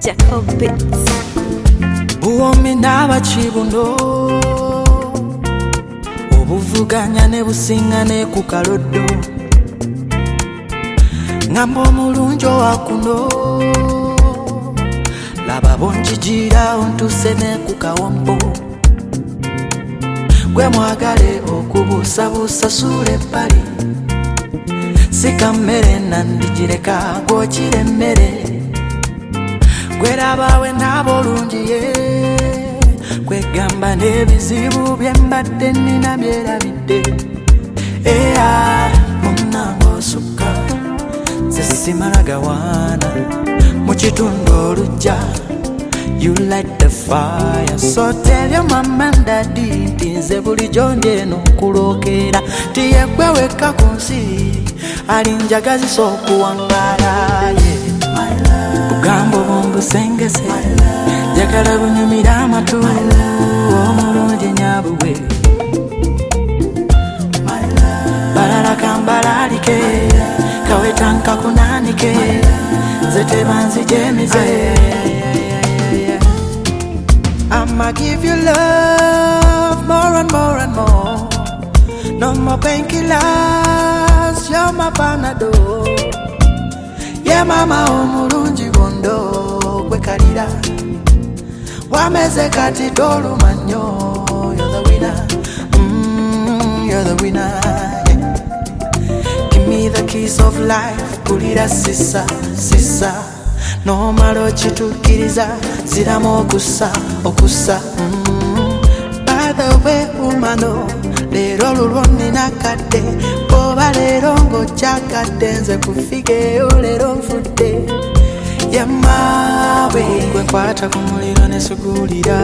Jacob Beats. Buomi n'abakibuno obuvuganya ne busingane ku kaloddo ngamba omulungi owakuno laba bonjijira ontuse ne ku kawompo gwe mwagale okubuusabuusa suula ebbali sika mmere nandigireka gwokira emmere gwerabawe n'abolungi ye kwegamba n'ebizibu bye mbadde nnina byerabidde eya munnange osukka nze simala gawaana mu kitundu olujja you light the fire so tell your mama and daddy nti nze bulijjo ndi eno nkulookera tiyegwe wekka ku nsi alinjagazisa okuwangaala ye bugambo bumbusengese njagala bunyumira amatu omulungi nyabuwe balala kambalalike kawetanka kunanike nze tebanzijemize I'ma give you love more and more and more. No more painkillers, you're my panadol. Yeah mama omulungi bondo kwekalira wameze kati dolu manyo. You're the winner, you're the winner, yeah. Give me the keys of life, pulira sisa, sisa no malo chitukiriza ziramu okusa By the way umano lero lulwoni nakadde boba lero ngojakadde nze kufigeyo lero nfudde yamawe gwenkwata ku muliro nesugulira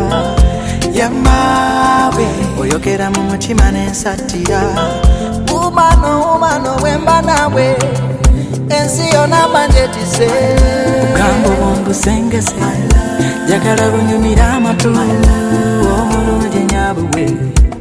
yamawe oyogera mu mutima nensatira umano wemba nawe ensi yona banjetise bugambo bumbusengese njagala bunyumira amatu omulungi nyabuwe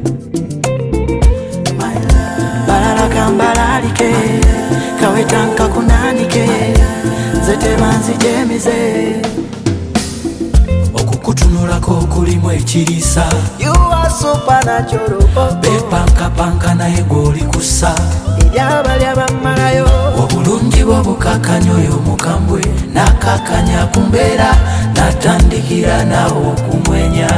balala kambalalike kawetanka kunanike nze tebanzijemize okukutunulako kulimu ekiriisa you are supernatural bepankapanka naye gwoli kussa eryabali abamalayo obulungi bw'obukakanya oyo omukambwe nakakanya ku mbeera natandikira nawe okumwenya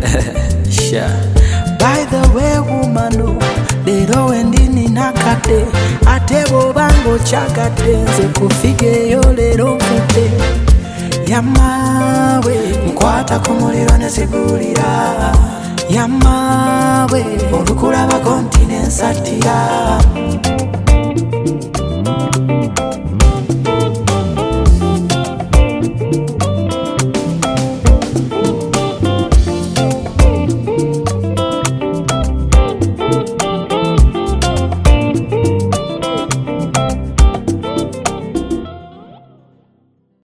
By the way woman lero wendini nakadde ate bw'obanga okyagadde nze kufigeyo lero nfudde yamawe nkwata ku muliro nezigulira yamawe olukulabako nti nensatira